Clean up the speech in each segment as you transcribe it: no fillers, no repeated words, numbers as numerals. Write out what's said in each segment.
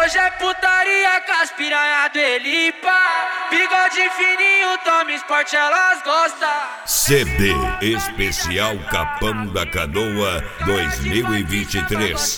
Hoje é putaria com as piranha do Elipa. Bigode fininho, toma esporte, elas gostam. CD Especial Capão da Canoa 2023.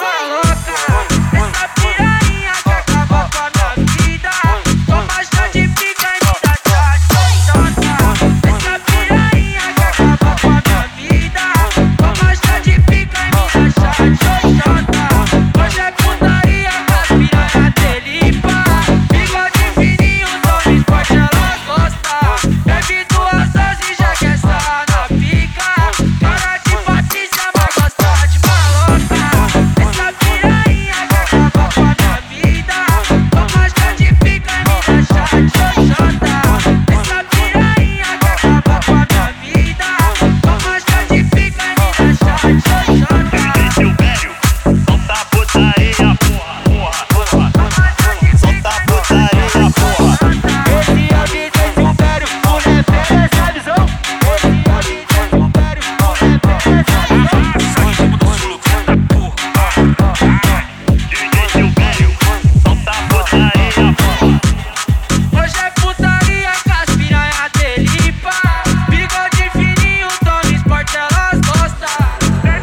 Essa piranha que acabou com a minha vida. Toma chá de pica e me dá tchá. Essa piranha que acabou com a minha vida. Toma chá de pica e me dá tchá. Hoje é putaria com as piranha delipa. Bigode fininho, toma esporte, elas gostam. Bebe 2 doses e já quer sarrar na pica. Cara de Patrícia vai gostar de maloca. Essa piranha que acabou com a minha vida. Toma chá de pica e me dá chá. Essa piranha que acabou com a minha vida. Toma chá de pica e me dá chá. Seu velho, solta a putaria, porra. Solta a putaria, porra. Esse ambiente supera o rap essa visão. Esse ambiente supera o rap essa DJ seu velho, solta a putaria, porra. Hoje é putaria com as piranha delipa. Bigode fininho, toma esporte, elas gostam.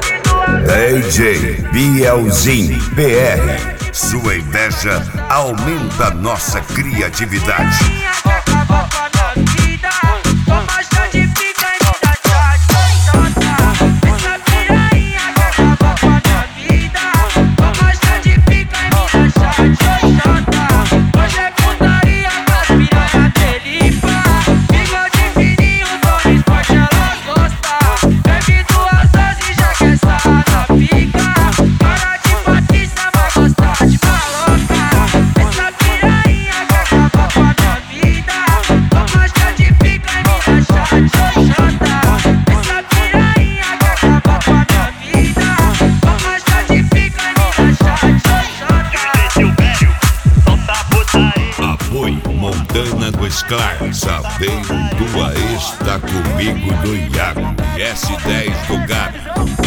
DJ Bielzinho PR. Sua inveja aumenta nossa criatividade. Piranha que acabou com a minha vida. Toma chá de pica e me dá tchá. Essa piranha que acabou com a minha vida. Toma chá de pica e me dá chá. Hoje é putaria com as piranha delipa. Bigode fininho, toma esporte, elas gostam. Bebe 2 doses e já quer sarrar na pica. Cara de Patrícia vai gostar de maloca. Essa piranha que acabou com a minha vida. Toma chá de pica e me dá chá. Essa piranha que acabou com a minha vida. Toma chá de pica e me dá chá. DJ seu velho, solta a putaria. Apoio Montana do Scar. Sabendo tua ex tá comigo do Iago. S10 do Gato.